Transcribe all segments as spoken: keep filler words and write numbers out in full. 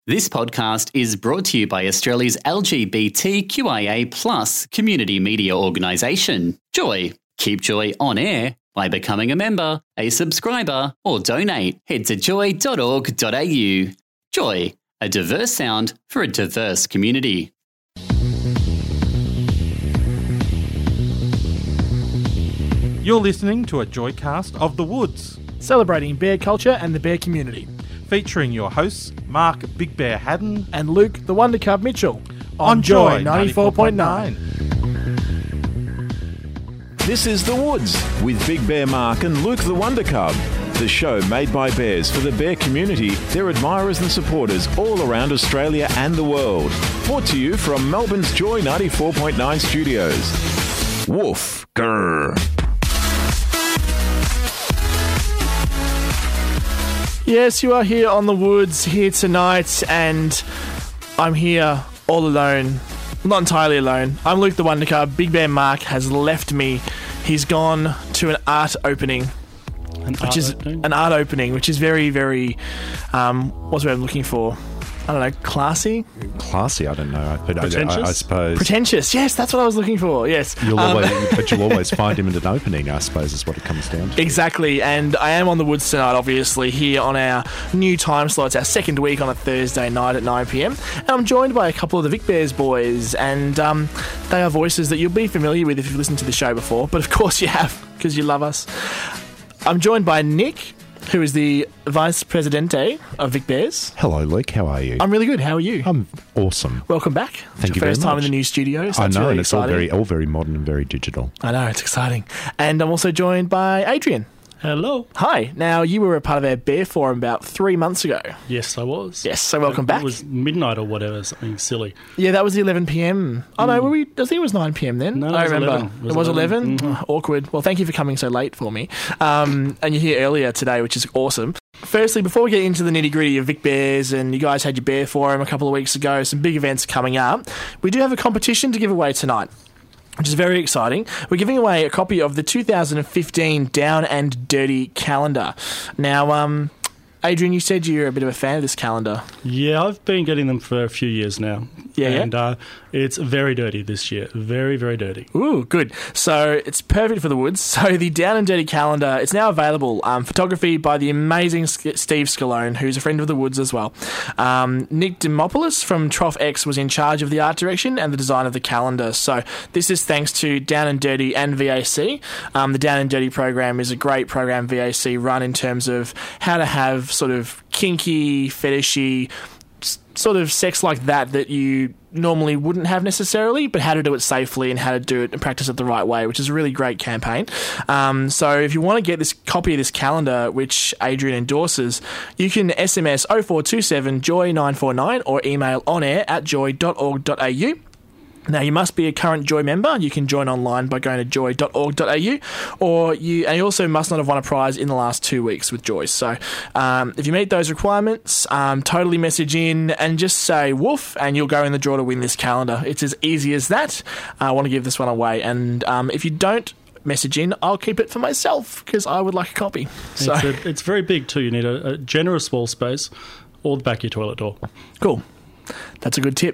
This podcast is brought to you by Australia's L G B T Q I A plus community media organisation, Joy. Keep Joy on air by becoming a member, a subscriber, or donate. Head to joy dot org dot a u. Joy, a diverse sound for a diverse community. You're listening to a Joycast of the Woods, celebrating bear culture and the bear community, featuring your hosts Mark Big Bear Haddon and Luke the Wonder Cub Mitchell on, on Joy ninety-four point nine. This is The Woods with Big Bear Mark and Luke the Wonder Cub, the show made by bears for the bear community, their admirers and supporters all around Australia and the world. Brought to you from Melbourne's Joy ninety-four point nine studios. Woof, grrr. Yes, you are here on The Woods here tonight, and I'm here all alone. Not entirely alone. I'm Luke the Wonder Cub. Big Bear Mark has left me. He's gone to an art opening, An which art is opening? an art opening, which is very, very, um, what's the word I'm looking for? I don't know, classy? Classy, I don't know, but I, Pretentious? I, I suppose Pretentious, yes, that's what I was looking for, yes. you'll Um, always, but you'll always find him at an opening, I suppose, is what it comes down to. Exactly, and I am on The Woods tonight, obviously, here on our new time slot. It's our second week on a Thursday night at nine p m, and I'm joined by a couple of the Vic Bears boys, and um, they are voices that you'll be familiar with if you've listened to the show before, but of course you have, because you love us. I'm joined by Nick, who is the Vice Presidente of Vic Bears. Hello, Luke, how are you? I'm really good, how are you? I'm awesome. Welcome back. Thank it's you your very first time much. in the new studio, so I that's know, really and it's all exciting. very, all very modern and very digital. I know, it's exciting. And I'm also joined by Adrian. Hello. Hi. Now, you were a part of our Bear Forum about three months ago. Yes, I was. Yes, so welcome it, back. It was midnight or whatever, something silly. Yeah, that was the eleven p m. Oh, no, were we, I think it was nine p m then. No, it I was remember. eleven. It was eleven? Mhm. Oh, awkward. Well, thank you for coming so late for me. Um, and you're here earlier today, which is awesome. Firstly, before we get into the nitty-gritty of Vic Bears, and you guys had your Bear Forum a couple of weeks ago, some big events coming up, we do have a competition to give away tonight, which is very exciting. We're giving away a copy of the two thousand fifteen Down and Dirty calendar. Now, um, Adrian, you said you're a bit of a fan of this calendar. Yeah, I've been getting them for a few years now. Yeah, yeah? And uh, it's very dirty this year. Very, very dirty. Ooh, good. So it's perfect for the woods. So the Down and Dirty calendar, it's now available. Um, photography by the amazing Sk- Steve Scalone, who's a friend of the woods as well. Um, Nick Dimopoulos from Trough X was in charge of the art direction and the design of the calendar. So this is thanks to Down and Dirty and V A C. Um, the Down and Dirty program is a great program V A C run in terms of how to have sort of kinky, fetishy, s- sort of sex like that that you normally wouldn't have necessarily, but how to do it safely and how to do it and practice it the right way, which is a really great campaign. Um, so if you want to get this copy of this calendar, which Adrian endorses, you can S M S oh four two seven joy nine four nine or email onair at joy dot org dot a u. Now, you must be a current Joy member. You can join online by going to joy dot org dot a u, or you, and you also must not have won a prize in the last two weeks with Joy. So um, if you meet those requirements, um, totally message in and just say woof, and you'll go in the draw to win this calendar. It's as easy as that. I want to give this one away. And um, if you don't message in, I'll keep it for myself because I would like a copy. So It's, a, it's very big too. You need a, a generous wall space or the back of your toilet door. cool. That's a good tip.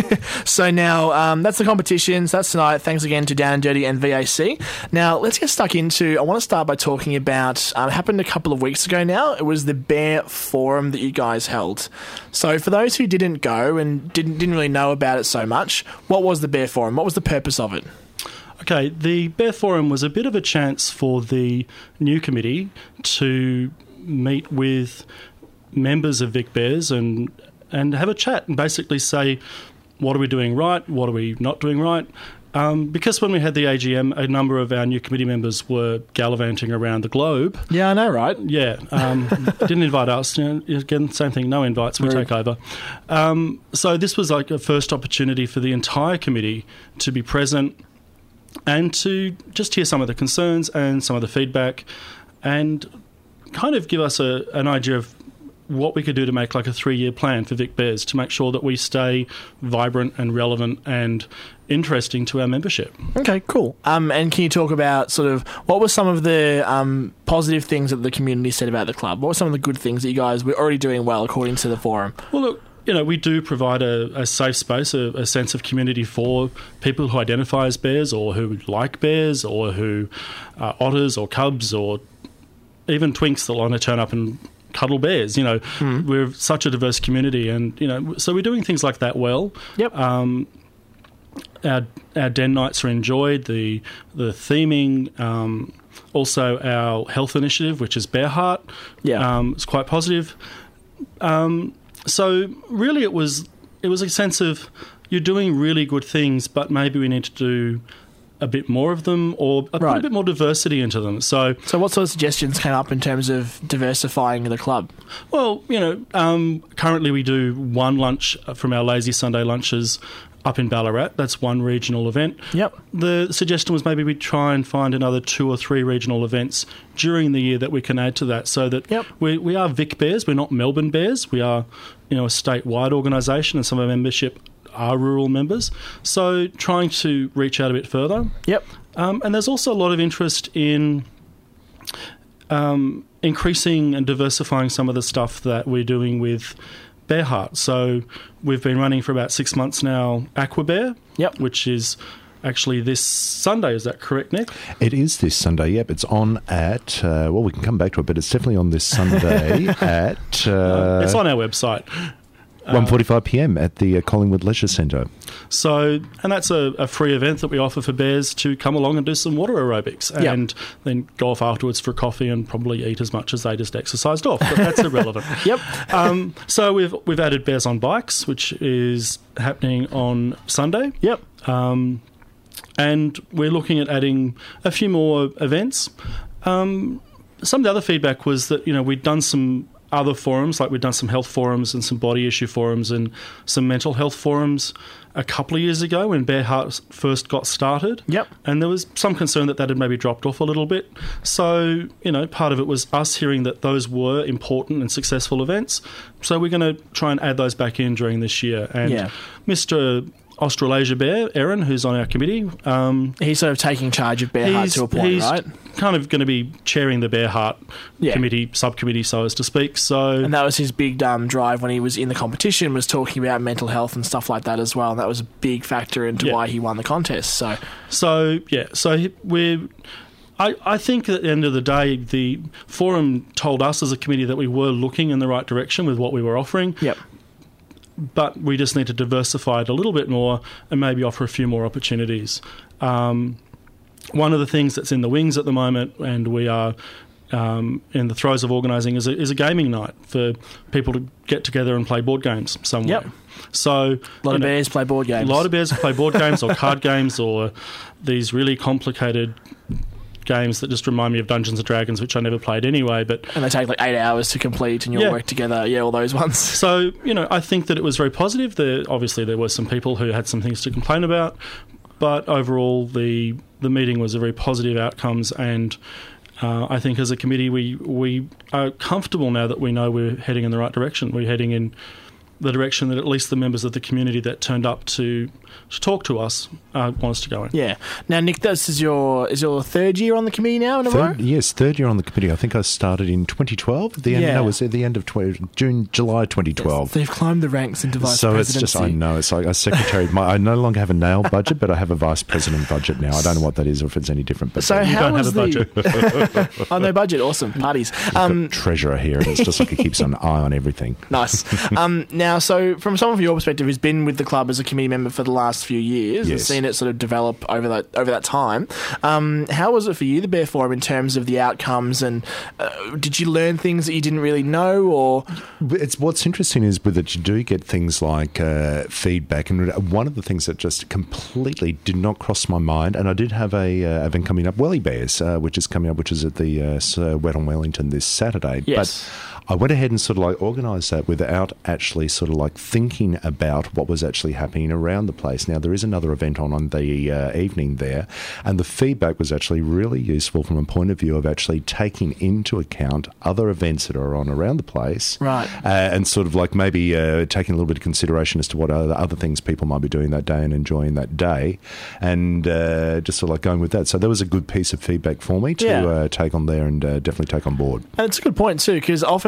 So now, um, that's the competitions. That's tonight. Thanks again to Down and Dirty and V A C. Now, let's get stuck into, I want to start by talking about, um, it happened a couple of weeks ago now. It was the Bear Forum that you guys held. So for those who didn't go and didn't, didn't really know about it so much, what was the Bear Forum? What was the purpose of it? Okay, the Bear Forum was a bit of a chance for the new committee to meet with members of Vic Bears and and have a chat and basically say, what are we doing right, what are we not doing right? Um, because when we had the A G M, a number of our new committee members were gallivanting around the globe. Yeah, I know, right? Yeah, um, didn't invite us. You know, again, same thing, no invites, we Rude. take over. Um, so this was like a first opportunity for the entire committee to be present and to just hear some of the concerns and some of the feedback and kind of give us a, an idea of what we could do to make like a three-year plan for Vic Bears to make sure that we stay vibrant and relevant and interesting to our membership. Okay, cool. Um, and can you talk about sort of what were some of the um, positive things that the community said about the club? What were some of the good things that you guys were already doing well according to the forum? Well, look, you know, we do provide a, a safe space, a, a sense of community for people who identify as bears or who like bears or who are otters or cubs or even twinks that want to turn up and cuddle bears. You know, mm. we're such a diverse community, and you know, so we're doing things like that well. Yep. Um, our our den nights are enjoyed. The the theming, um, also our health initiative, which is Bear Heart. Yeah. Um, it's quite positive. Um, so really, it was it was a sense of you're doing really good things, but maybe we need to do a bit more of them, or a, right. put a bit more diversity into them. So, so what sort of suggestions came up in terms of diversifying the club? Well, you know, um, currently we do one lunch from our Lazy Sunday lunches up in Ballarat. That's one regional event. Yep. The suggestion was maybe we try and find another two or three regional events during the year that we can add to that, so that yep. we we are Vic Bears. We're not Melbourne Bears. We are, you know, a statewide organisation, and some of our membership are rural members, so trying to reach out a bit further. Yep. Um, and there's also a lot of interest in um, increasing and diversifying some of the stuff that we're doing with Bear Heart. So we've been running for about six months now Aqua Bear, yep. which is actually this Sunday. Is that correct, Nick? It is this Sunday, yep. It's on at, uh, well, we can come back to it, but it's definitely on this Sunday at... Uh, it's on our website. one forty-five p m at the uh, Collingwood Leisure Centre. So, and that's a, a free event that we offer for bears to come along and do some water aerobics, yep. and then go off afterwards for coffee and probably eat as much as they just exercised off. But that's irrelevant. Yep. Um, so we've we've added Bears on Bikes, which is happening on Sunday. Yep. Um, and we're looking at adding a few more events. Um, some of the other feedback was that, you know, we'd done some other forums, like we've done some health forums and some body issue forums and some mental health forums a couple of years ago when Bear Heart first got started. Yep. And there was some concern that that had maybe dropped off a little bit. So, you know, part of it was us hearing that those were important and successful events. So we're going to try and add those back in during this year. And yeah. Mister Australasia Bear, Aaron, who's on our committee. Um, he's sort of taking charge of Bear Heart to a point, he's right? kind of going to be chairing the Bear Heart yeah. committee, subcommittee, so as to speak. So, and that was his big um, drive when he was in the competition, was talking about mental health and stuff like that as well. And that was a big factor into yeah. why he won the contest. So, so yeah, so he, we're... I, I think at the end of the day, the forum told us as a committee that we were looking in the right direction with what we were offering. Yep. But we just need to diversify it a little bit more and maybe offer a few more opportunities. Um, one of the things that's in the wings at the moment, and we are um, in the throes of organising, is a, is a gaming night for people to get together and play board games somewhere. Yep. So a lot of know, bears play board games. A lot of bears play board games or card games or these really complicated games that just remind me of Dungeons and Dragons, which I never played anyway. But and they take like eight hours to complete, and you all yeah. work together. Yeah, all those ones. So, you know, I think that it was very positive. There, obviously, there were some people who had some things to complain about, but overall, the the meeting was a very positive outcomes, and uh, I think as a committee, we we are comfortable now that we know we're heading in the right direction. We're heading in the direction that at least the members of the community that turned up to, to talk to us uh, want us to go in. Yeah. Now, Nick, this is your is your third year on the committee now in a row? Third, yes, third year on the committee. I think I started in twenty twelve. The end, yeah. no, it was at the end of twenty, June, July twenty twelve. Yes, they've climbed the ranks into vice so presidency. So it's just, I know, it's like a secretary. my, I no longer have a nail budget, but I have a vice president budget now. I don't know what that is or if it's any different. But so you how don't was have a budget. The... oh, no budget. Awesome. Parties. Um, treasurer here, and it's just like he keeps an eye on everything. Nice. um, now, so from someone from your perspective who's been with the club as a committee member for the last few years yes. and seen it sort of develop over that over that time, um, how was it for you, the Bear Forum, in terms of the outcomes, and uh, did you learn things that you didn't really know? Or it's what's interesting is with it, you do get things like uh, feedback, and one of the things that just completely did not cross my mind, and I did have a uh, event coming up, Welly Bears, uh, which is coming up, which is at the uh, Sir Wetton Wellington this Saturday. Yes. But I went ahead and sort of like organised that without actually sort of like thinking about what was actually happening around the place. Now, there is another event on on the uh, evening there, and the feedback was actually really useful from a point of view of actually taking into account other events that are on around the place. Right. Uh, and sort of like maybe uh, taking a little bit of consideration as to what other, other things people might be doing that day and enjoying that day, and uh, just sort of like going with that. So that was a good piece of feedback for me to yeah. uh, take on there and uh, definitely take on board. And it's a good point too, because often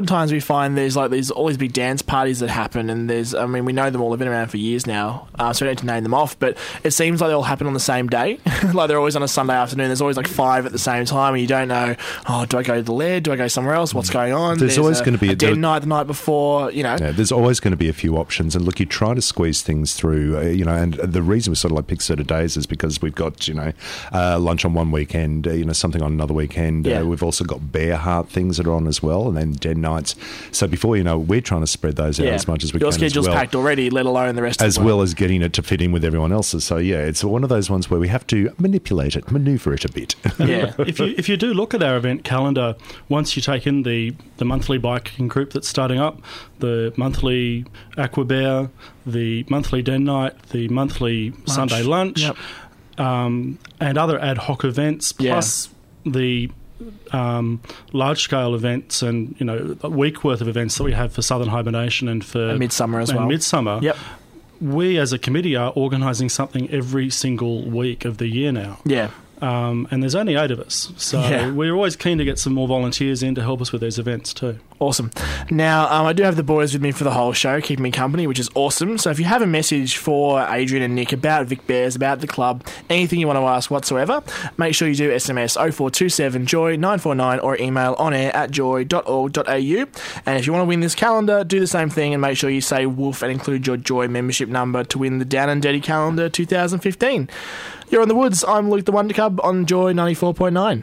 sometimes we find there's like there's all these big dance parties that happen, and there's, I mean, we know them all, they've been around for years now, uh, so we don't need to name them off, but it seems like they all happen on the same day. Like they're always on a Sunday afternoon. There's always like five at the same time, and you don't know, oh, do I go to the Laird? Do I go somewhere else? What's going on? There's, there's always going to be a, a den night the night before, you know. Yeah, there's always going to be a few options, and look, you try to squeeze things through, uh, you know, and the reason we sort of like pick certain days is because we've got, you know, uh, lunch on one weekend, uh, you know, something on another weekend. Yeah. Uh, we've also got Bear Heart things that are on as well, and then den nights. So before you know, we're trying to spread those out Yeah. as much as we Your can. schedule's as well, packed already, let alone the rest as of the well as getting it to fit in with everyone else's. So yeah, it's one of those ones where we have to manipulate it, maneuver it a bit. Yeah. if you if you do look at our event calendar, once you take in the, the monthly biking group that's starting up, the monthly Aqua Bear, the monthly den night, the monthly lunch. Sunday lunch, Yep. um, and other ad hoc events, plus yeah. the um, large-scale events and, you know, a week worth of events that we have for Southern Hibernation and for and Midsummer as and well. Midsummer. Yep. We as a committee are organising something every single week of the year now. Yeah. Um, and there's only eight of us, so Yeah. we're always keen to get some more volunteers in to help us with these events too. Awesome. Now, um, I do have the boys with me for the whole show, keeping me company, which is awesome. So if you have a message for Adrian and Nick about Vic Bears, about the club, anything you want to ask whatsoever, make sure you do S M S oh four two seven joy nine four nine or email onair at joy dot org dot a u. And if you want to win this calendar, do the same thing and make sure you say Wolf and include your Joy membership number to win the Down and Dirty Calendar twenty fifteen. You're on the Woods. I'm Luke the Wonder Cub on Joy ninety-four point nine.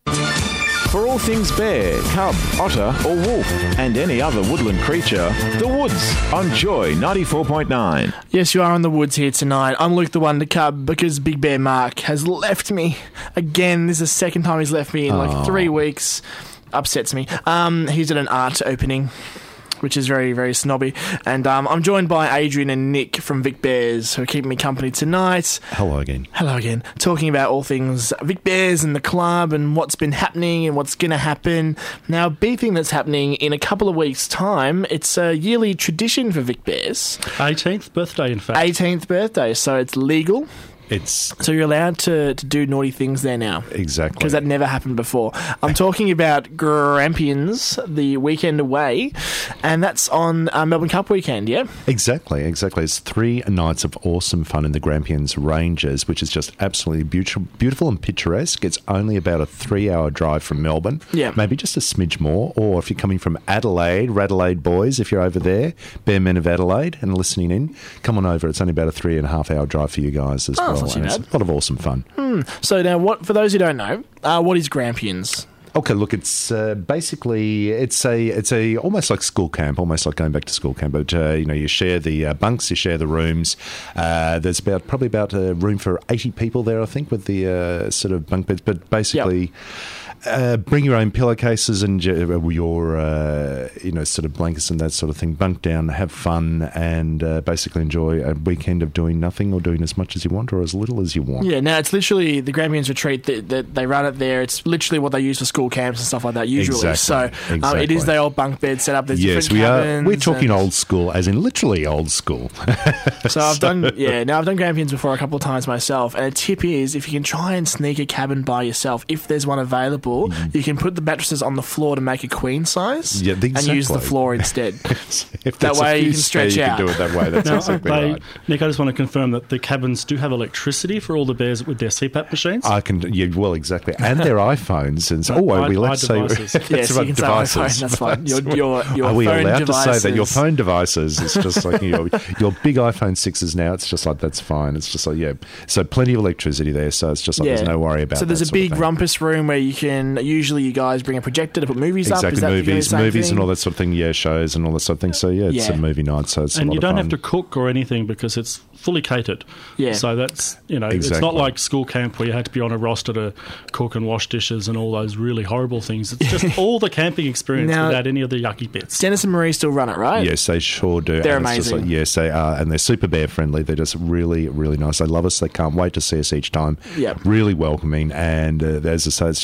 For all things bear, cub, otter or wolf and any other woodland creature, The Woods on Joy ninety-four point nine. Yes, you are on the Woods here tonight. I'm Luke the Wonder Cub because Big Bear Mark has left me again. This is the second time he's left me in like Oh. three weeks. Upsets me. Um, he's at an art opening, which is very, very snobby. And um, I'm joined by Adrian and Nick from Vic Bears, who are keeping me company tonight. Hello again. Hello again. Talking about all things Vic Bears and the club and what's been happening and what's going to happen. Now, a big thing that's happening in a couple of weeks' time, it's a yearly tradition for Vic Bears. eighteenth birthday, in fact. eighteenth birthday, so it's legal. It's So you're allowed to, to do naughty things there now. exactly Because that never happened before. I'm talking about Grampians, the weekend away, and that's on uh, Melbourne Cup weekend, yeah? Exactly, exactly. It's three nights of awesome fun in the Grampians Ranges, which is just absolutely beautiful, beautiful and picturesque. It's only about a three-hour drive from Melbourne. Yeah. Maybe just a smidge more. Or if you're coming from Adelaide, Radelaide boys, if you're over there, Bear Men of Adelaide and listening in, come on over. It's only about a three and a half hour drive for you guys as Oh, well. that's not too And it's bad. a lot of awesome fun. So now, what for those who don't know, uh, what is Grampians? Okay, look, it's uh, basically it's a it's a almost like school camp, almost like going back to school camp. But uh, you know, you share the uh, bunks, you share the rooms. Uh, there's about probably about a room for eighty people there, I think, with the uh, sort of bunk beds. But basically. Uh, bring your own pillowcases and your, your uh, you know, sort of blankets and that sort of thing. Bunk down, have fun, and uh, basically enjoy a weekend of doing nothing or doing as much as you want or as little as you want. Yeah, now it's literally the Grampians retreat that, that they run it there. It's literally what they use for school camps and stuff like that usually. Exactly, So um, it is exactly. the old bunk bed set up. There's Yes, different we are. cabins We're talking and- old school, as in literally old school. So I've done, yeah. Now I've done Grampians before a couple of times myself, and a tip is if you can try and sneak a cabin by yourself, if there's one available, you can put the mattresses on the floor to make a queen size, Yeah, and use the exactly. floor instead. If That there's a way you few can stretch spare, out. You can do it that way. That's Now, exactly they, right. Nick, I just want to confirm that the cabins do have electricity for all the bears with their C PAP machines. I can, yeah, well, exactly, and their iPhones and so, oh, I- we I let's say devices. that's Yes, you right, can say my phone. devices. That's fine. Your your your Are we phone allowed devices. to say that your phone devices? It's just like your your big iPhone sixes now. It's just like that's fine. It's just like yeah, so plenty of electricity there. So it's just like there's no worry about. So there's that a sort of big thing. rumpus room where you can. Usually, you guys bring a projector to put movies up. Exactly, Is that the movies, same movies, thing? and all that sort of thing. Yeah, shows and all that sort of thing. So yeah, it's Yeah. a movie night. So it's a and lot you of don't fun. have to cook or anything because it's fully catered. Yeah. So that's, you know, it's Exactly. not like school camp where you had to be on a roster to cook and wash dishes and all those really horrible things. It's just all the camping experience Now- without any of the yucky bits. Dennis and Marie still run it, right? Yes, they sure do. They're and it's just amazing. like, yes, they are, and they're super bear friendly. They're just really, really nice. They love us. They can't wait to see us each time. Yep. Really welcoming, and uh, as I say, it's just like you know they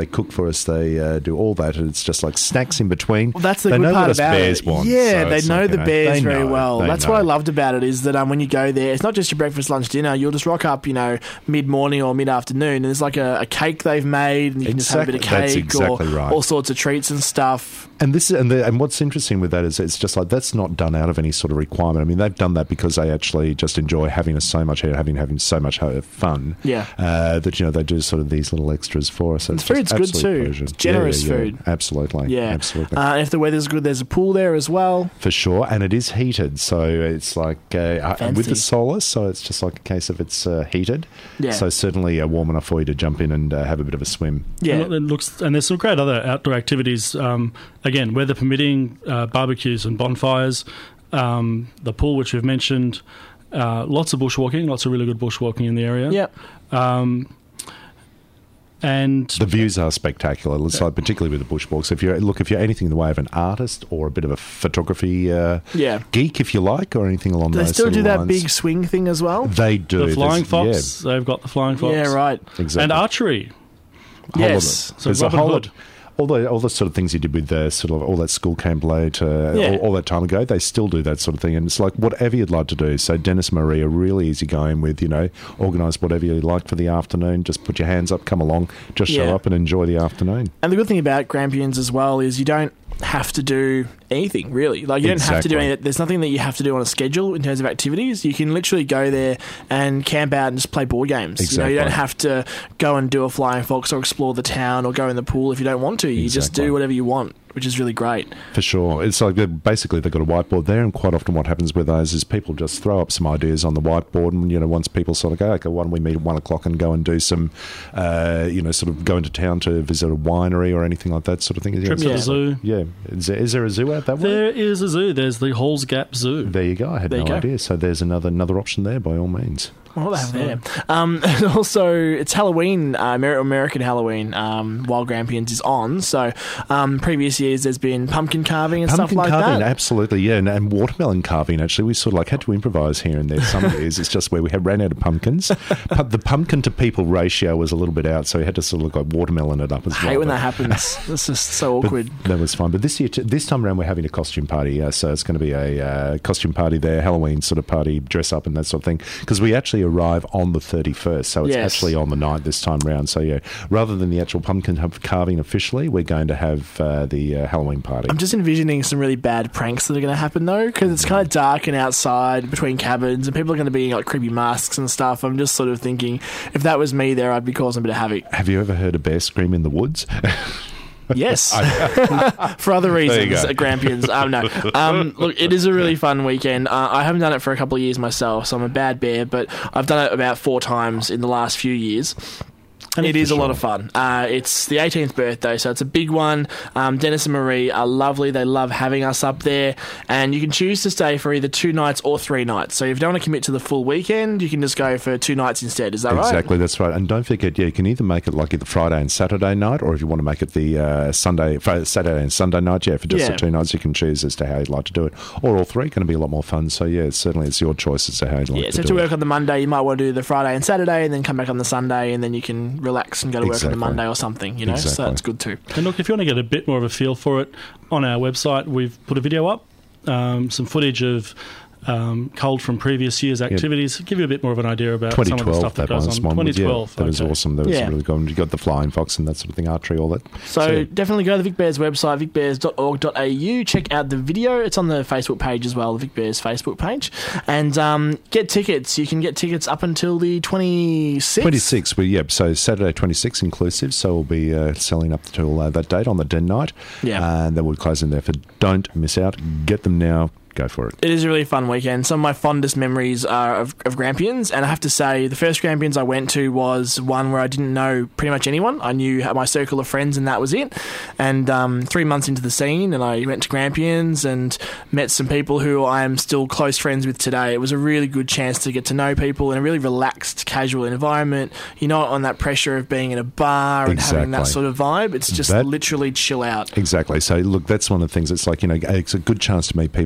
cook for us, they uh, do all that, and it's just like snacks in between. Well, that's the they good know part what us about Bears it. want. Yeah, so they it's know like, the you Bears they very know, well. they That's know. what I loved about it is that um, when you go there, it's not just your breakfast, lunch, dinner. You'll just rock up, you know, mid-morning or mid-afternoon, and there's like a, a cake they've made, and you can Exactly. just have a bit of That's cake exactly or right. all sorts of treats and stuff. And this and the, and what's interesting with that is it's just like that's not done out of any sort of requirement. I mean, they've done that because they actually just enjoy having us so much having having so much fun. Yeah. Uh, that you know they do sort of these little extras for us. So The it's just food's good absolute too. pleasure. It's generous Yeah, yeah, yeah. food. Absolutely. Yeah, Absolutely. Uh, and if the weather's good, there's a pool there as well. For sure, and it is heated, so it's like uh, Fancy. with the solar, so it's just like a case of it's uh, heated. Yeah. So certainly uh, warm enough for you to jump in and uh, have a bit of a swim. Yeah, And it looks, and there's some great other outdoor activities. Um, again, weather permitting, uh, barbecues and bonfires, um, the pool, which we've mentioned, uh, lots of bushwalking, lots of really good bushwalking in the area. yeah. Um, and The views are spectacular. It's like particularly with the bushwalks. If you look, if you're anything in the way of an artist or a bit of a photography uh, Yeah. geek, if you like, or anything along Do they those still sort do of that lines, big swing thing as well? They do. the flying There's- fox, they've got the flying fox. Yeah, right. Yeah, exactly. And archery. Whole of Yes. it. So There's a Robin whole Hood. lot- all the all the sort of things you did with the sort of all that school camp late, uh, Yeah. all, all that time ago. They still do that sort of thing, and it's like whatever you'd like to do. So Dennis and Marie are really easygoing with, you know, organise whatever you like for the afternoon. Just put your hands up, come along, just show Yeah. up and enjoy the afternoon. And the good thing about Grampians as well is you don't have to do anything really. Like you don't have to do Exactly. any. There's nothing that you have to do on a schedule in terms of activities. You can literally go there and camp out and just play board games. You know, you don't Exactly. have to go and do a flying fox or explore the town or go in the pool if you don't want to. You just Exactly. do whatever you want, which is really great. For sure. It's like they're- basically they've got a whiteboard there, and quite often what happens with those is people just throw up some ideas on the whiteboard, and, you know, once people sort of go, okay, why don't we meet at one o'clock and go and do some, uh, you know, sort of go into town to visit a winery or anything like that sort of thing. Trip to Yeah. the zoo. Yeah. Is there, is there a zoo out that way? There is a zoo. There's the Halls Gap Zoo. There you go. I had There no you go. idea. So there's another another option there by all means. What do they have there? Um, and also, it's Halloween, uh, Amer- American Halloween, um, while Grampians is on. So, um, previous years there's been pumpkin carving and Pumpkin stuff like carving, that. absolutely, yeah, and, and watermelon carving. Actually, we sort of like had to improvise here and there. Some years it's just where we had ran out of pumpkins. Pu- the pumpkin to people ratio was a little bit out, so we had to sort of look like watermelon it up as I well. hate when but- that happens. It's just so but awkward. that was fun. But this year, t- this time around, we're having a costume party. Uh, so it's going to be a uh, costume party there, Halloween sort of party, dress up and that sort of thing. Because we actually arrive on the thirty-first, so it's Yes. actually on the night this time round. So yeah, rather than the actual pumpkin carving officially, we're going to have uh, the uh, Halloween party. I'm just envisioning some really bad pranks that are going to happen though, because it's kind of dark and outside between cabins, and people are going to be in like creepy masks and stuff. I'm just sort of thinking, if that was me there, I'd be causing a bit of havoc. Have you ever heard a bear scream in the woods? Yes, for other reasons, go. at Grampians. Um, no, um, look, it is a really fun weekend. Uh, I haven't done it for a couple of years myself, so I'm a bad bear, but I've done it about four times in the last few years. And it is a lot of fun. Uh, it's the eighteenth birthday, so it's a big one. Um, Dennis and Marie are lovely. They love having us up there. And you can choose to stay for either two nights or three nights. So if you don't want to commit to the full weekend, you can just go for two nights instead. Is that right? Exactly, that's right. And don't forget, yeah, you can either make it like the Friday and Saturday night, or if you want to make it the uh, Sunday, Friday, Saturday and Sunday night, yeah, for just Yeah. the two nights, you can choose as to how you'd like to do it. Or all three, going to be a lot more fun. So yeah, certainly it's your choice as to how you'd like Yeah, to so do to it. work on the Monday, you might want to do the Friday and Saturday, and then come back on the Sunday, and then you can relax and go to work on Exactly. the Monday or something, you know, so Exactly. that's good too. And look, if you want to get a bit more of a feel for it, on our website we've put a video up, um, some footage of um, culled from previous years' activities, give you a bit more of an idea about some of the twenty twelve, stuff that, that goes was on. one. twenty Yeah, twelve, that was okay. awesome. That was Yeah. really good. You got the flying fox and that sort of thing, archery, all that. So So- definitely go to the Vic Bears website, vic bears dot org dot a u. Check out the video. It's on the Facebook page as well, the Vic Bears Facebook page. And um, get tickets. You can get tickets up until the twenty-sixth. twenty-six, well, yeah, so Saturday twenty-six inclusive, so we'll be uh, selling up till uh, that date on the den night. Yeah. And then we'll close in there for don't miss out. Get them now. Go for it. It is a really fun weekend. Some of my fondest memories are of, of Grampians, and I have to say, the first Grampians I went to was one where I didn't know pretty much anyone. I knew my circle of friends, and that was it. And um, three months into the scene, and I went to Grampians and met some people who I am still close friends with today. It was a really good chance to get to know people in a really relaxed, casual environment. You're not on that pressure of being in a bar and having that Exactly. sort of vibe. It's just That- literally chill out. Exactly. So, look, that's one of the things. It's like, you know, it's a good chance to meet people over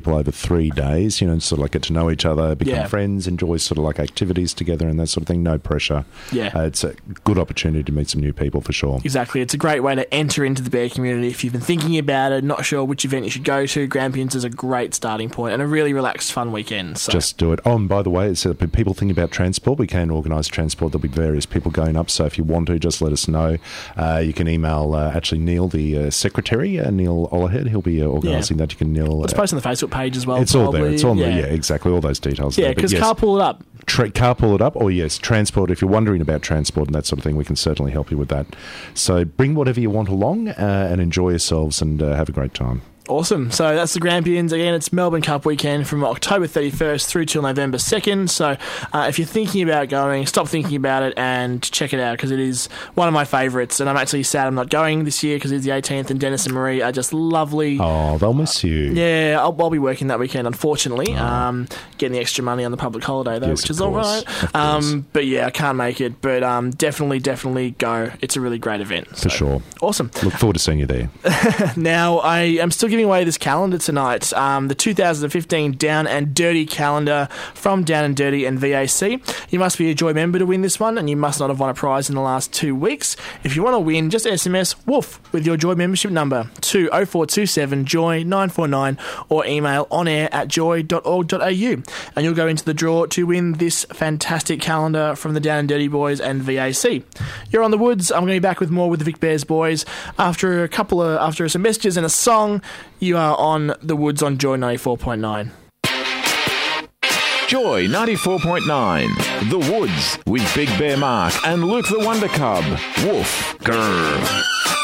three days, you know, sort of like get to know each other, become Yeah. friends, enjoy sort of like activities together and that sort of thing. No pressure. Yeah. Uh, it's a good opportunity to meet some new people for sure. Exactly. It's a great way to enter into the bear community. If you've been thinking about it, not sure which event you should go to, Grampians is a great starting point and a really relaxed, fun weekend. So. Just do it. Oh, and by the way, it's, uh, people thinking about transport, we can organise transport. There'll be various people going up, so if you want to, just let us know. Uh, you can email uh, actually Neil, the uh, secretary, uh, Neil Olahead. He'll be uh, organising Yeah. that. You can Neil. Let's Uh, post on the Facebook page as well. it's probably. all there. It's on yeah. there. Yeah, exactly. All those details. Yeah, there. But because yes, carpool it up. Tra- carpool it up, or yes, transport. If you're wondering about transport and that sort of thing, we can certainly help you with that. So bring whatever you want along uh, and enjoy yourselves and uh, have a great time. Awesome. So that's the Grampians. Again, it's Melbourne Cup weekend from October thirty-first through till November second. So uh, if you're thinking about going, stop thinking about it and check it out because it is one of my favourites. And I'm actually sad I'm not going this year because it's the eighteenth and Dennis and Marie are just lovely. Oh, they'll miss you. Yeah, I'll, I'll be working that weekend, unfortunately. Um, getting the extra money on the public holiday, though, Yes, which of is all course, right. of course. Um, but yeah, I can't make it. But um, definitely, definitely go. It's a really great event. For So, sure. Awesome. Look forward to seeing you there. Now, I am still giving away this calendar tonight, um, the two thousand fifteen Down and Dirty calendar from Down and Dirty and V A C. You must be a Joy member to win this one, and you must not have won a prize in the last two weeks. If you want to win, just S M S WOOF with your Joy membership number to oh four two seven joy nine four nine or email onair at joy dot org dot a u, and you'll go into the draw to win this fantastic calendar from the Down and Dirty boys and V A C. You're on the Woods. I'm going to be back with more with the Vic Bears boys after a couple of after some messages and a song. You are on the Woods on Joy ninety-four point nine. Joy ninety-four point nine. The Woods with Big Bear Mark and Luke the Wonder Cub. Woof. Grr.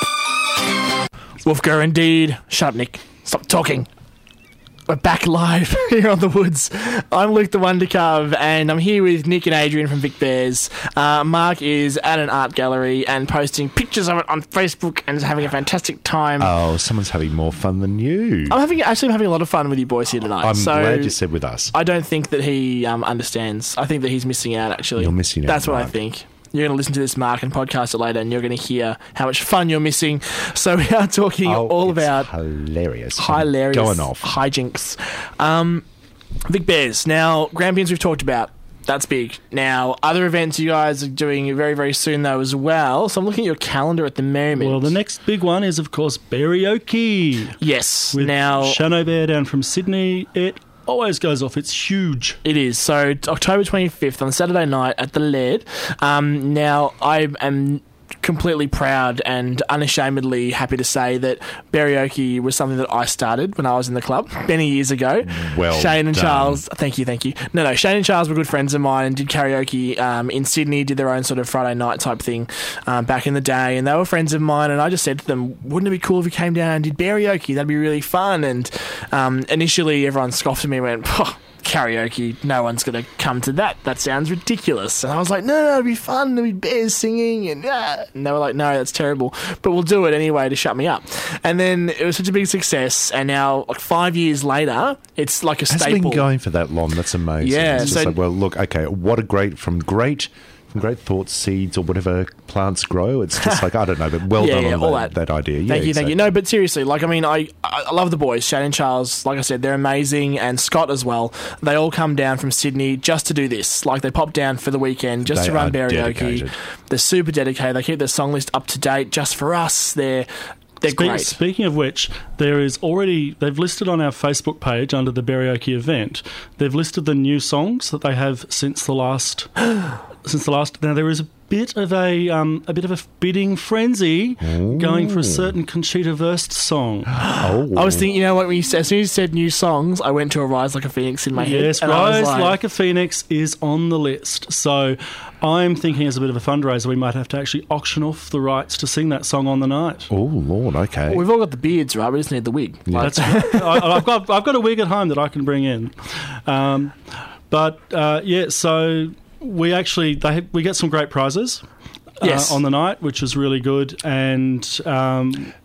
Wolfgar, indeed. Shut up, Nick. Stop talking. We're back live here on The Woods. I'm Luke the Wonder Cub, and I'm here with Nick and Adrian from Vic Bears. Uh, Mark is at an art gallery and posting pictures of it on Facebook and is having a fantastic time. Oh, someone's having more fun than you. I'm having actually I'm having a lot of fun with you boys here tonight. I'm so glad you said with us. I don't think that he um, understands. I think that he's missing out, actually. You're missing out, That's what I Mark. think. You're going to listen to this, Mark, and podcast it later, and you're going to hear how much fun you're missing. So we are talking Oh, all it's about hilarious. hilarious Going off. hijinks. Um, Vic Bears. Now, Grampians we've talked about. That's big. Now, other events you guys are doing very, very soon, though, as well. So I'm looking at your calendar at the moment. Well, the next big one is, of course, Karaoke. Yes. With now, Shano Bear down from Sydney. It always goes off. It's huge. it is. So it's October twenty-fifth on Saturday night at the Lead. Um, now, I am completely proud and unashamedly happy to say that karaoke was something that I started when I was in the club many years ago. Well Shane and done. Charles, thank you, thank you. No, no, Shane and Charles were good friends of mine and did karaoke um, in Sydney, did their own sort of Friday night type thing um, back in the day, and they were friends of mine, and I just said to them, wouldn't it be cool if we came down and did karaoke? That'd be really fun. And um, initially everyone scoffed at me and went, "Pah, karaoke, no one's going to come to that. That sounds ridiculous." And I was like, no, no, it'd be fun. There'd be bears singing. And, ah. and they were like, no, that's terrible. But we'll do it anyway to shut me up. And then it was such a big success. And now, like five years later, it's like a It's staple. been going for that long. That's amazing. Yeah, It's just so- like, well, look, okay, what a great, from great... From great thoughts, seeds, or whatever plants grow. It's just like, I don't know, but well Yeah, done yeah, on all that, that. that idea. Thank yeah, you, thank exactly. you. No, but seriously, like, I mean, I, I love the boys, Shane and Charles. Like I said, they're amazing, and Scott as well. They all come down from Sydney just to do this. Like, they pop down for the weekend just They to run are karaoke. dedicated. They're super dedicated. They keep their song list up to date just for us. They're they're Spe- great. Speaking of which, there is already, they've listed on our Facebook page under the karaoke event, they've listed the new songs that they have since the last, since the last, now there is a bit of a um, a bit of a bidding frenzy going for a certain Conchita Wurst song. Oh. I was thinking, you know what, when you said, as soon as you said new songs, I went to a Rise Like a Phoenix in my head. Yes, and I was Rise like, Like a Phoenix is on the list. So I'm thinking as a bit of a fundraiser, we might have to actually auction off the rights to sing that song on the night. Oh, Lord, okay. We've all got the beards, right? We just need the wig. Like, That's I, I've got I've got a wig at home that I can bring in, um, but uh, yeah. So we actually they we get some great prizes uh, Yes. on the night, which is really good. And um,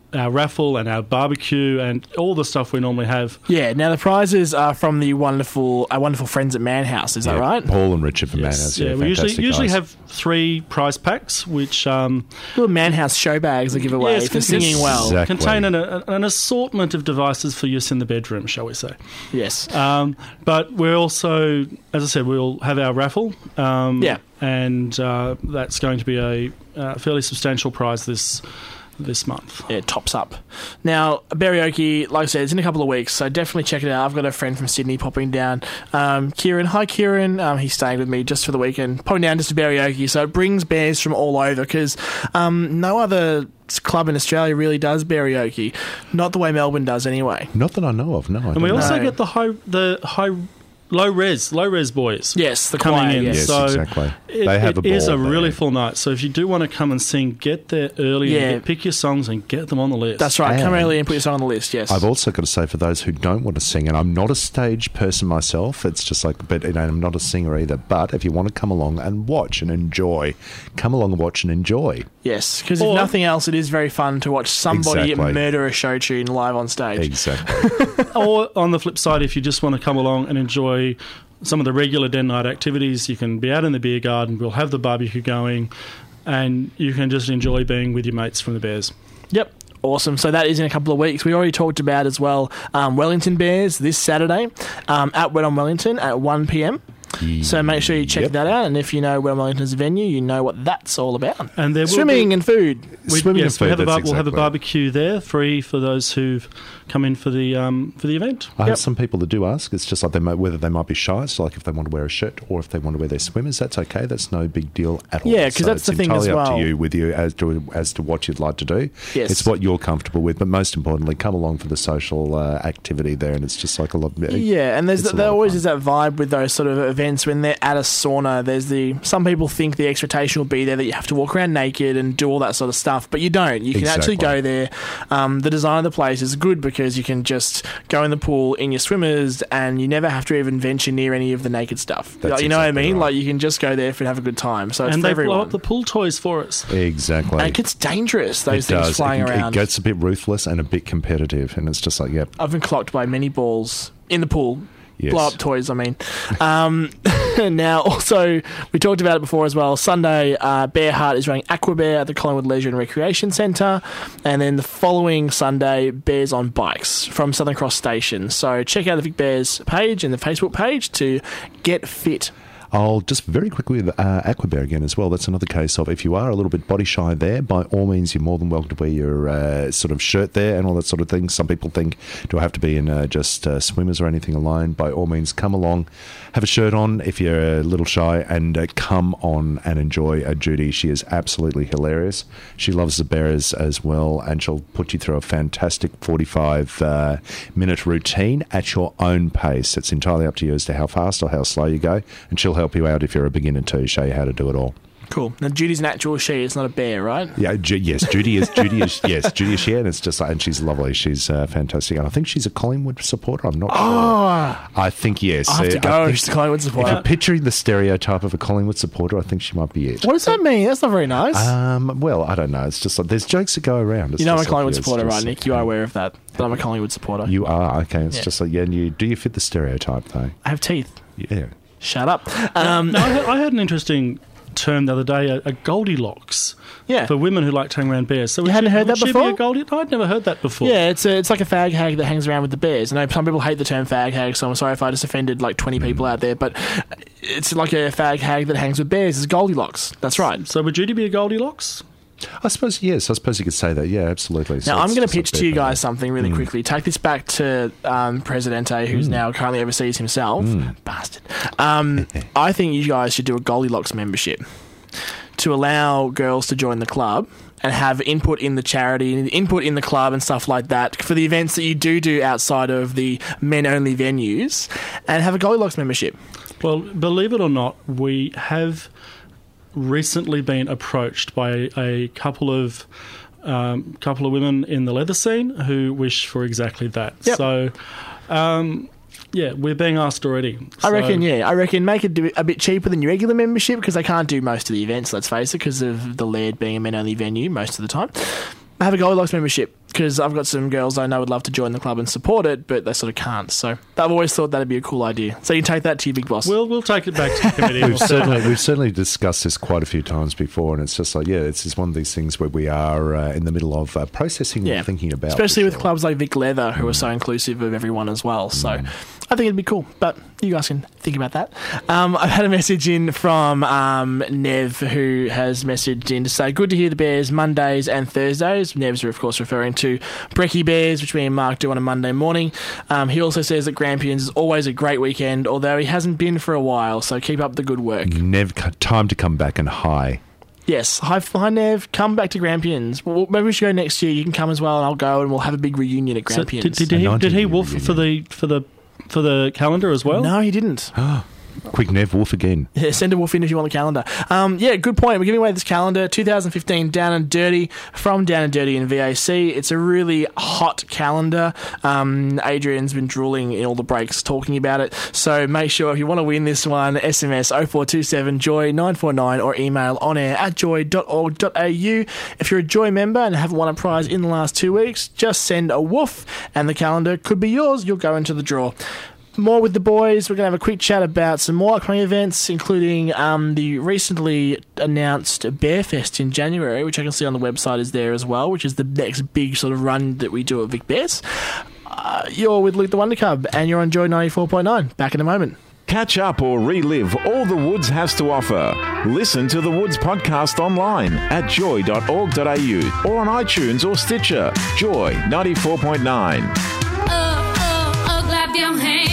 our raffle and our barbecue and all the stuff we normally have. Yeah, now the prizes are from the wonderful our wonderful friends at Manhouse, is that Yeah, right? Paul and Richard from Yes. Manhouse. Yeah, Yeah, we usually fantastic usually guys. have three prize packs, which um, Little Manhouse show bags they give away yes, for yes, singing well. Exactly. contain an, an assortment of devices for use in the bedroom, shall we say. Yes. Um, but we're also, as I said, we'll have our raffle. Um, Yeah. And uh, that's going to be a uh, fairly substantial prize this this month. Yeah, it tops up. Now, Berryoke, like I said, it's in a couple of weeks, so definitely check it out. I've got a friend from Sydney popping down. Um, Kieran, hi Kieran. Um, he's staying with me just for the weekend, popping down just to Berryoke. So it brings bears from all over because um, no other club in Australia really does Berryoke. Not the way Melbourne does, anyway. Not that I know of, no. I And we don't also No. get the high the high low res low res boys. Yes, the coming choir, in. yes. Yes, so exactly. It, They have it a is a ball really there. full night. So if you do want to come and sing, get there early. Yeah. And get, pick your songs and get them on the list. That's right. Come And- early and put your song on the list, yes. I've also got to say, for those who don't want to sing, and I'm not a stage person myself, it's just like, but you know, I'm not a singer either. But if you want to come along and watch and enjoy, come along and watch and enjoy. Yes, because if Or- nothing else, it is very fun to watch somebody Exactly. murder a show tune live on stage. Exactly. Or on the flip side, if you just want to come along and enjoy some of the regular den night activities, you can be out in the beer garden. We'll have the barbecue going, and you can just enjoy being with your mates from the Bears. Yep. Awesome. So that is in a couple of weeks. We already talked about as well um, Wellington Bears this Saturday um, at Wet on Wellington at one p.m. So make sure you check Yep. that out. And if you know Wet on Wellington's venue, you know what that's all about. And there will Swimming be, and food. we, Swimming yes, and food, we have a that's bar- we'll have a exactly. barbecue there, free for those who've come in for the um, for the event. I Yep. have some people that do ask. It's just like they might, whether they might be shy. So like if they want to wear a shirt or if they want to wear their swimmers, that's okay. That's no big deal at all. Yeah, 'cause So that's it's the thing as entirely up well. to you with you as to as to what you'd like to do. Yes. It's what you're comfortable with, but most importantly, come along for the social uh, activity there, and it's just like a lot. Yeah, and there's It's a there lot of always fun. is that vibe with those sort of events when they're at a sauna. There's the some people think the expectation will be there that you have to walk around naked and do all that sort of stuff, but you don't. You can actually Exactly. go there. Um, the design of the place is good because you can just go in the pool in your swimmers and you never have to even venture near any of the naked stuff. That's Like, you know exactly what I mean? right. Like you can just go there for have a good time. So it's And for they everyone. blow up the pool toys for us. Exactly. and it gets dangerous. Those it things does. flying it, around. It gets a bit ruthless and a bit competitive, and it's just like, yep. I've been clocked by many balls in the pool. Yes. Blow up toys, I mean. Um, now, also, we talked about it before as well. Sunday, uh, Bear Heart is running Aquabear at the Collingwood Leisure and Recreation Centre. And then the following Sunday, Bears on Bikes from Southern Cross Station. So check out the Vic Bears page and the Facebook page to get fit. I'll just very quickly with uh, Aquabear again as well. That's another case of if you are a little bit body shy there, by all means, you're more than welcome to wear your uh, sort of shirt there and all that sort of thing. Some people think, do I have to be in uh, just uh, swimmers or anything alone? By all means, come along, have a shirt on if you're a little shy, and uh, come on and enjoy uh, Judy. She is absolutely hilarious. She loves the bears as well, and she'll put you through a fantastic forty-five uh, minute routine at your own pace. It's entirely up to you as to how fast or how slow you go, and she'll help you out if you're a beginner too, show you how to do it all. Cool. Now, Judy's an actual she. It's not a bear, right? Yeah, Ju- yes, Judy is Judy is yes, Judy is she, and it's just like, and she's lovely. She's uh, fantastic, and I think she's a Collingwood supporter. I'm not Oh, sure. I think yes. I have to Uh, go. I think She's a Collingwood if you're supporter. picturing the stereotype of a Collingwood supporter, I think she might be it. What does that mean? That's not very nice. Um, well, I don't know. It's just like there's jokes that go around. It's you know I'm a just like, Collingwood yeah, it's supporter, just right, like, Nick? You are aware of that. That I'm a Collingwood supporter. You are okay. It's Yeah. just like yeah. And you do you fit the stereotype though? I have teeth. Yeah. Shut up. Um, No, I, heard, I heard an interesting term the other day, a, a Goldilocks, yeah. for women who like to hang around bears. So would hadn't she- heard would that she before? Be a Goldie? I'd never heard that before. Yeah, it's a, it's like a fag hag that hangs around with the bears. I know some people hate the term fag hag, so I'm sorry if I just offended like twenty people out there, but it's like a fag hag that hangs with bears. It's Goldilocks. That's right. So would Judy be a Goldilocks? I suppose yes. I suppose you could say that. Yeah, absolutely. So Now, I'm it's going to just like pitch to you fair play. guys something really quickly. Take this back to um, Presidente, who's now currently overseas himself. Bastard. Um, I think you guys should do a Goldilocks membership to allow girls to join the club and have input in the charity, input in the club and stuff like that for the events that you do do outside of the men-only venues, and have a Goldilocks membership. Well, believe it or not, we have recently been approached by a couple of um, couple of women in the leather scene who wish for exactly that. Yep. So, um, yeah, we're being asked already. I So- reckon, yeah. I reckon make it do- a bit cheaper than your regular membership because they can't do most of the events, let's face it, because of the Laird being a men-only venue most of the time. Have a Goldilocks membership. because I've got some girls I know would love to join the club and support it, but they sort of can't. So I've always thought that'd be a cool idea. So you can take that to your big boss. We'll we'll take it back to the committee. We've certainly we've certainly discussed this quite a few times before, and it's just like yeah, it's just one of these things where we are uh, in the middle of uh, processing yeah. and thinking about, especially with sure. clubs like Vic Leather, who mm. are so inclusive of everyone as well. So mm. I think it'd be cool, but you guys can think about that. Um, I've had a message in from um, Nev, who has messaged in to say, good to hear the Bears Mondays and Thursdays. Nev's, of course, referring to Brekkie Bears, which me and Mark do on a Monday morning. Um, he also says that Grampians is always a great weekend, although he hasn't been for a while, so keep up the good work. Nev, time to come back and hi. Yes. Hi, hi, Nev. Come back to Grampians. Well, maybe we should go next year. You can come as well, and I'll go, and we'll have a big reunion at Grampians. So did, did, did he, did he wolf for the for the for the calendar as well? No, he didn't. Quick, Nev, wolf again. Yeah, send a wolf in if you want the calendar. Um, yeah, good point. We're giving away this calendar, twenty fifteen Down and Dirty, from Down and Dirty in V A C. It's a really hot calendar. Um, Adrian's been drooling in all the breaks talking about it. So make sure if you want to win this one, S M S oh four two seven joy nine four nine or email onair at joy dot org dot a u. If you're a Joy member and haven't won a prize in the last two weeks, just send a woof and the calendar could be yours. You'll go into the draw. More with the boys. We're going to have a quick chat about some more upcoming events, including um, the recently announced Bearfest in January, which I can see on the website is there as well, which is the next big sort of run that we do at Vic Bears. Uh, you're with Luke the Wonder Cub, and you're on Joy ninety-four point nine. Back in a moment. Catch up or relive all the Woods has to offer. Listen to the Woods podcast online at joy dot org dot a u or on iTunes or Stitcher. Joy ninety-four point nine. Oh, oh, oh, clap your hands.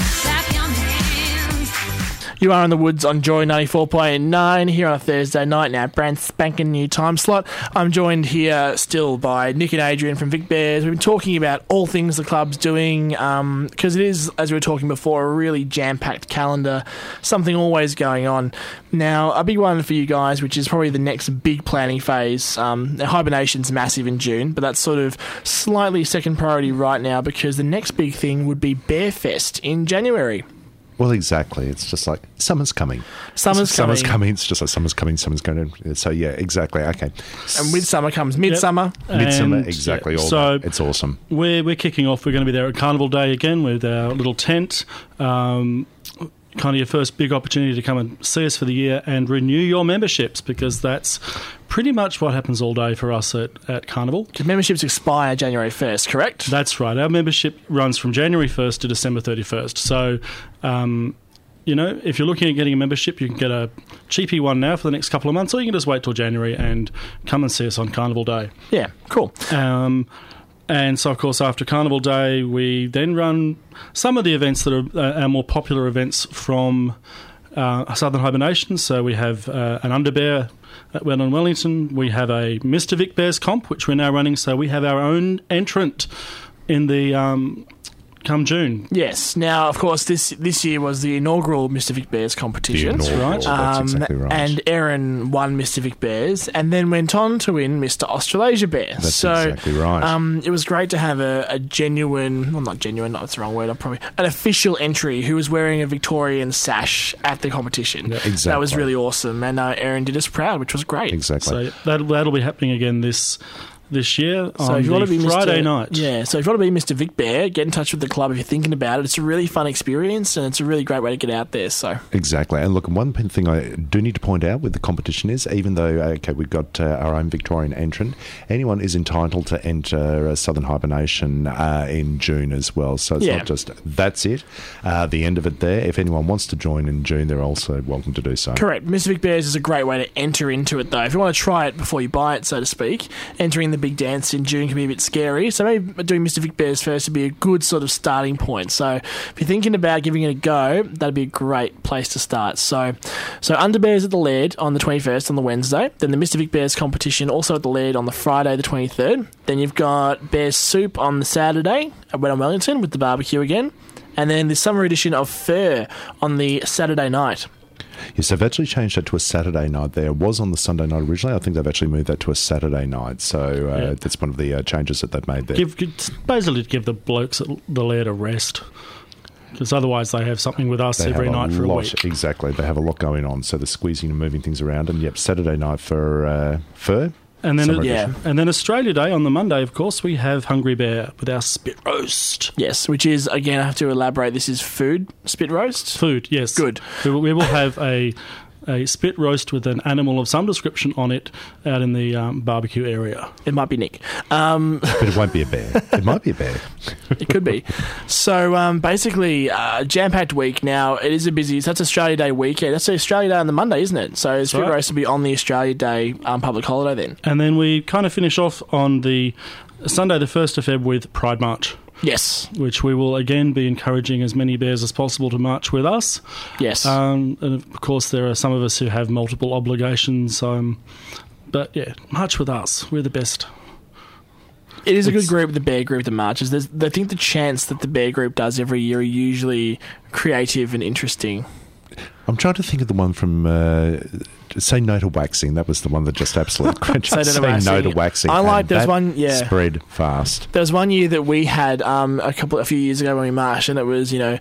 You are in the Woods on Joy ninety-four point nine here on a Thursday night now, brand spanking new time slot. I'm joined here still by Nick and Adrian from Vic Bears. We've been talking about all things the club's doing because um, it is, as we were talking before, a really jam-packed calendar, something always going on. Now, a big one for you guys, which is probably the next big planning phase. Um, Hibernation's massive in June, but that's sort of slightly second priority right now because the next big thing would be Bearfest in January. Well, exactly. It's just like summer's coming. Summer's, summer's coming. coming. It's just like summer's coming. Summer's going to. So yeah, exactly. Okay. And with summer comes midsummer. Yep. Midsummer, And, exactly. yeah, All so that. It's awesome. We're we're kicking off. We're going to be there at Carnival Day again with our little tent. Um, kind of your first big opportunity to come and see us for the year and renew your memberships because that's pretty much what happens all day for us at, at Carnival. Because memberships expire January first, correct? That's right. Our membership runs from January first to December thirty-first. So, um, you know, if you're looking at getting a membership, you can get a cheapy one now for the next couple of months, or you can just wait till January and come and see us on Carnival Day. Yeah, cool. Um, and so, of course, after Carnival Day, we then run some of the events that are uh, our more popular events from uh, Southern Hibernation. So we have uh, an Underbear at Wellington Wellington. We have a Mister Vic Bears comp, which we're now running. So we have our own entrant in the... Um, come June. Yes. Now, of course, this this year was the inaugural Mister Vic Bears competition. The inaugural, right. That's Um, exactly right. And Erin won Mister Vic Bears and then went on to win Mister Australasia Bears. That's so, exactly right. Um, it was great to have a, a genuine, well, not genuine, that's the wrong word, I'm probably, an official entry who was wearing a Victorian sash at the competition. Yeah, exactly. That was really awesome. And uh, Erin did us proud, which was great. Exactly. So that, that'll be happening again this this year So on if you the want to be Friday Mister night. Yeah, so if you want to be Mister Vic Bear, get in touch with the club if you're thinking about it. It's a really fun experience and it's a really great way to get out there. So Exactly. And look, one thing I do need to point out with the competition is, even though, okay, we've got uh, our own Victorian entrant, anyone is entitled to enter uh, Southern Hibernation uh, in June as well. So it's Yeah. not just, that's it, uh, the end of it there. If anyone wants to join in June, they're also welcome to do so. correct. Mister Vic Bears is a great way to enter into it, though. If you want to try it before you buy it, so to speak, entering the big dance in June can be a bit scary. So maybe doing Mister Vic Bears first would be a good sort of starting point. So if you're thinking about giving it a go, that'd be a great place to start. So so Underbears at the Laird on the twenty-first on the Wednesday. Then the Mister Vic Bears competition also at the Laird on the Friday the twenty-third. Then you've got Bears Soup on the Saturday at Wellington Wellington with the barbecue again. And then the summer edition of Fur on the Saturday night. Yes, they've actually changed that to a Saturday night there. It was on the Sunday night originally. I think they've actually moved that to a Saturday night. So uh, Yeah. that's one of the uh, changes that they've made there. Give, give basically to give the blokes at the Laird a rest, because otherwise they have something with us They every have night a for a lot, week. Exactly. They have a lot going on. So they're squeezing and moving things around. And yep, Saturday night for uh, Fur. And then, Summer Yeah. edition. and then Australia Day on the Monday, of course, we have Hungry Bear with our spit roast. Yes, which is, again, I have to elaborate, this is food, spit roast. Food, yes. Good. We will, we will have a a spit roast with an animal of some description on it out in the um, barbecue area. It might be Nick. Um, But it won't be a bear. It might be a bear. It could be. So um, basically, uh, jam-packed week. Now, it is a busy... So that's Australia Day weekend. That's Australia Day on the Monday, isn't it? So Spit right. Roast will be on the Australia Day um, public holiday then. And then we kind of finish off on the Sunday, the first of February, with Pride March, Yes. which we will again be encouraging as many bears as possible to march with us. Yes. Um, and of course, there are some of us who have multiple obligations. Um, but yeah, march with us. We're the best. It is a good it's- group, the Bear group that marches. There's, I think the chants that the Bear group does every year are usually creative and interesting. I'm trying to think of the one from uh, Say No to Waxing. That was the one that just absolutely Say No to Say Waxing. No to Waxing. I like- And there's that one- yeah. spread fast. There was one year that we had um, a couple, a few years ago when we marched, and it was, you know,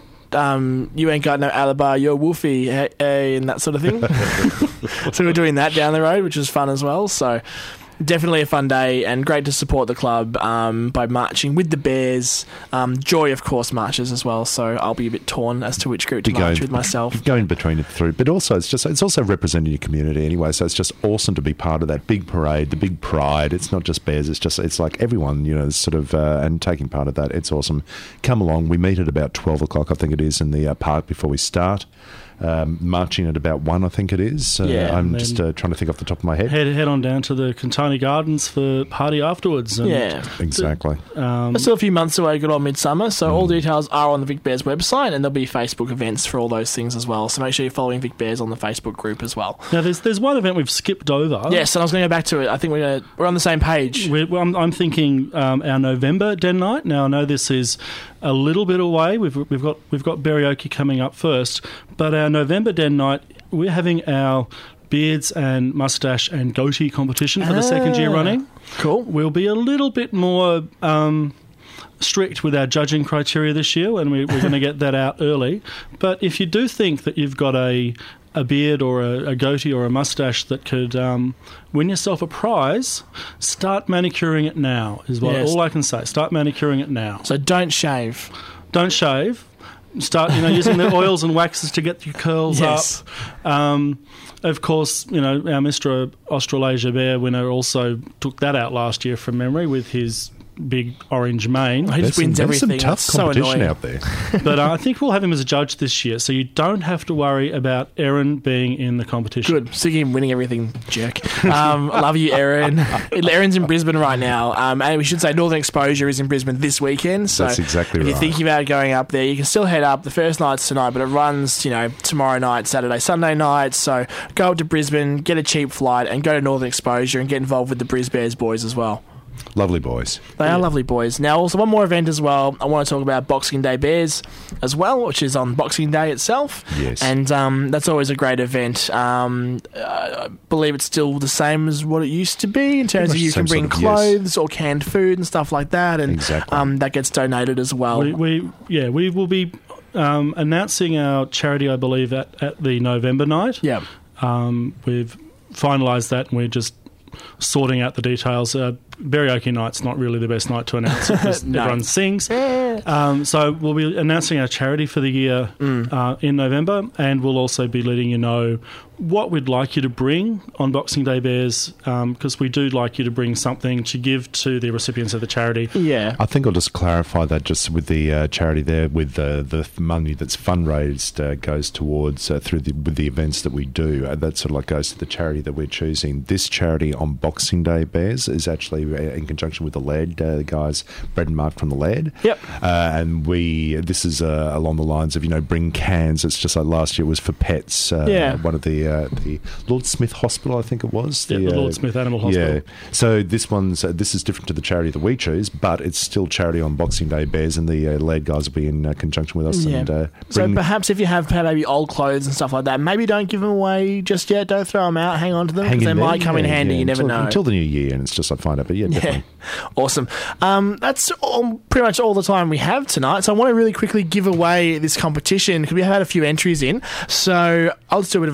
um, you ain't got no alibi, you're woofy, hey, hey, and that sort of thing. So we were doing that down the road, which was fun as well. So definitely a fun day, and great to support the club um, by marching with the Bears. Um, Joy, of course, marches as well. So I'll be a bit torn as to which group to Be march going- with myself. Going between it through, but also it's just it's also representing your community anyway. So it's just awesome to be part of that big parade, the big pride. It's not just bears; it's just it's like everyone, you know, sort of uh, and taking part of that. It's awesome. Come along. We meet at about twelve o'clock, I think it is, in the uh, park before we start. Um, marching at about one, I think it is. Uh, Yeah, I'm and just uh, trying to think off the top of my head. Head head on down to the Contani Gardens for party afterwards. And, Yeah. Exactly. Um, It's still a few months away, good old midsummer, so all details are on the Vic Bears website, and there'll be Facebook events for all those things as well. So make sure you're following Vic Bears on the Facebook group as well. now, there's there's one event we've skipped over. Yes, and I was going to go back to it. I think we're gonna, we're on the same page. We're, well, I'm, I'm thinking um, our November Den Night. Now I know this is a little bit away. We've we've got we've got Berryoki coming up first, but our November Den Night, we're having our beards and mustache and goatee competition for the second year Ah. running. Cool. We'll be a little bit more um, strict with our judging criteria this year, and we, we're going to get that out early. But if you do think that you've got a a beard or a, a goatee or a mustache that could um, win yourself a prize, start manicuring it now, is what Yes. all I can say. Start manicuring it now. So don't shave. Don't shave. Start, you know, using the oils and waxes to get your curls Yes. up. Um, of course, you know, our Mister Australasia Bear winner also took that out last year from memory with his big orange mane. He just There's wins some, there's everything. some tough It's so competition annoying. out there. But uh, I think we'll have him as a judge this year, so you don't have to worry about Erin being in the competition. Good. Sick of him winning everything, jerk. Um, I love you, Erin. Erin's in Brisbane right now. Um, and we should say Northern Exposure is in Brisbane this weekend. So That's exactly if you're right. thinking about going up there, you can still head up. The first night's tonight, but it runs, you know, tomorrow night, Saturday, Sunday night. So go up to Brisbane, get a cheap flight, and go to Northern Exposure and get involved with the Bris Bears boys as well. Lovely boys. They are lovely boys. Now, also one more event as well. I want to talk about Boxing Day Bears as well, which is on Boxing Day itself. Yes. And um, that's always a great event. Um, uh, I believe it's still the same as what it used to be in terms much of you the same can bring sort of- yes. clothes or canned food and stuff like that. And Exactly. um, that gets donated as well. We, we yeah, we will be um, announcing our charity, I believe, at, at the November night. yeah. Um, we've finalised that, and we're just sorting out the details. Uh, Berryoki night's not really the best night to announce it because No. everyone sings. Um, so we'll be announcing our charity for the year Mm. uh, in November, and we'll also be letting you know what we'd like you to bring on Boxing Day Bears, because we do like you to bring something to give to the recipients of the charity. Yeah. I think I'll just clarify that just with the uh, charity there, with the the money that's fundraised uh, goes towards uh, through the with the events that we do. Uh, that sort of like goes to the charity that we're choosing. This charity on Boxing Day Bears is actually uh, in conjunction with the L E D, uh, the guys Brad and Mark from the L E D. Yep. Uh, and we this is uh, along the lines of, you know, bring cans. It's just like last year was for pets. Uh, Yeah. One of the uh, the Lord Smith Hospital, I think it was. Yeah, the uh, Lord Smith Animal Hospital. Yeah. So this one's uh, this is different to the charity that we choose, but it's still charity on Boxing Day Bears, and the uh, L E D guys will be in uh, conjunction with us. Yeah. And uh, So bring- perhaps if you have maybe old clothes and stuff like that, maybe don't give them away just yet. Don't throw them out. Hang on to them hang because they in there, might come in yeah, handy. yeah, You never until, know. until the new year, and it's just like find out. But yeah, Yeah, definitely. awesome. Um, that's all, pretty much all the time we have tonight. So I want to really quickly give away this competition because we have had a few entries in. So I'll just do a bit of a drum roll.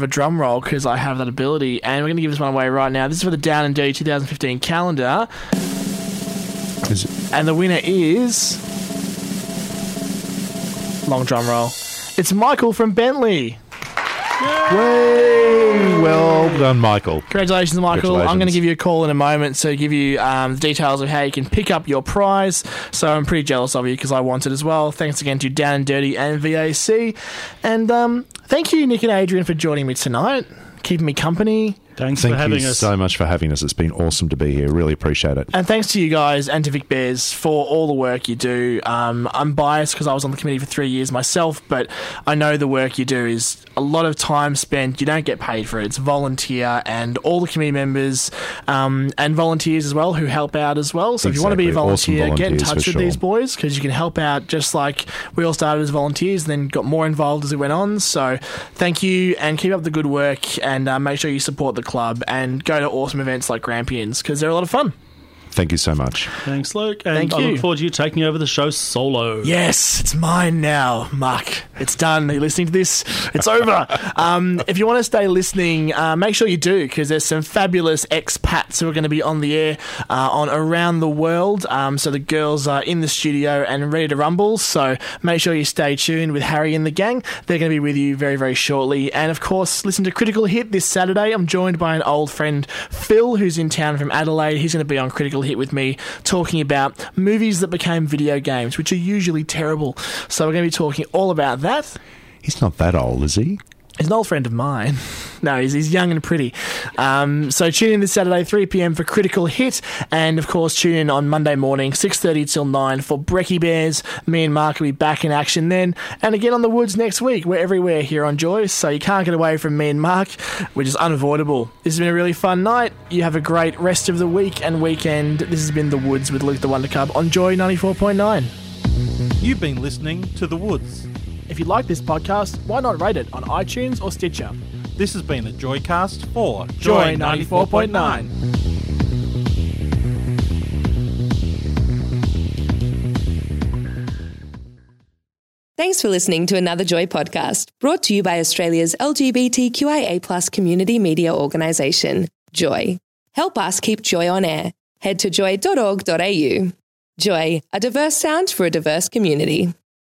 roll because I have that ability, and we're going to give this one away right now. This is for the Down and Dirty twenty fifteen calendar. Is it- And the winner is... Long drum roll. It's Michael from Bentley. Way well done, Michael. Congratulations, Michael. Congratulations. I'm going to give you a call in a moment to give you um, the details of how you can pick up your prize. So I'm pretty jealous of you because I want it as well. Thanks again to Down and Dirty and V A C. And um, thank you, Nick and Adrian, for joining me tonight, keeping me company. Thanks Thank for having you us. so much for having us. It's been awesome to be here. Really appreciate it. And thanks to you guys and to Vic Bears for all the work you do. Um, I'm biased because I was on the committee for three years myself, but I know the work you do is a lot of time spent. You don't get paid for it. It's volunteer, and all the committee members um, and volunteers as well who help out as well. So if you want to be a Exactly. Awesome volunteer, get in volunteers touch for with these sure. boys because you can help out just like we all started as volunteers and then got more involved as it went on. So thank you and keep up the good work, and uh, make sure you support the club and go to awesome events like Grampians because they're a lot of fun. Thank you so much. Thanks, Luke. And Thank I you. look forward to you taking over the show solo. Yes, it's mine now, Mark. It's done. Are you listening to this? It's over. um, if you want to stay listening, uh, make sure you do because there's some fabulous expats who are going to be on the air uh, on around the world. Um, so the girls are in the studio and ready to rumble. So make sure you stay tuned with Harry and the gang. They're going to be with you very, very shortly. And of course, listen to Critical Hit this Saturday. I'm joined by an old friend, Phil, who's in town from Adelaide. He's going to be on Critical Hit with me talking about movies that became video games, which are usually terrible. So we're going to be talking all about that. He's not that old, is he? He's an old friend of mine. No, he's, he's young and pretty. Um, so tune in this Saturday, three p.m. for Critical Hit. And, of course, tune in on Monday morning, six thirty till nine for Brekkie Bears. Me and Mark will be back in action then. And again on the Woods next week. We're everywhere here on Joy, so you can't get away from me and Mark, which is unavoidable. This has been a really fun night. You have a great rest of the week and weekend. This has been The Woods with Luke the Wonder Cub on Joy ninety-four point nine. You've been listening to The Woods. If you like this podcast, why not rate it on iTunes or Stitcher? This has been a Joycast for Joy ninety-four point nine. Thanks for listening to another Joy podcast, brought to you by Australia's L G B T Q I A plus community media organisation, Joy. Help us keep Joy on air. Head to joy dot org dot a u. Joy, a diverse sound for a diverse community.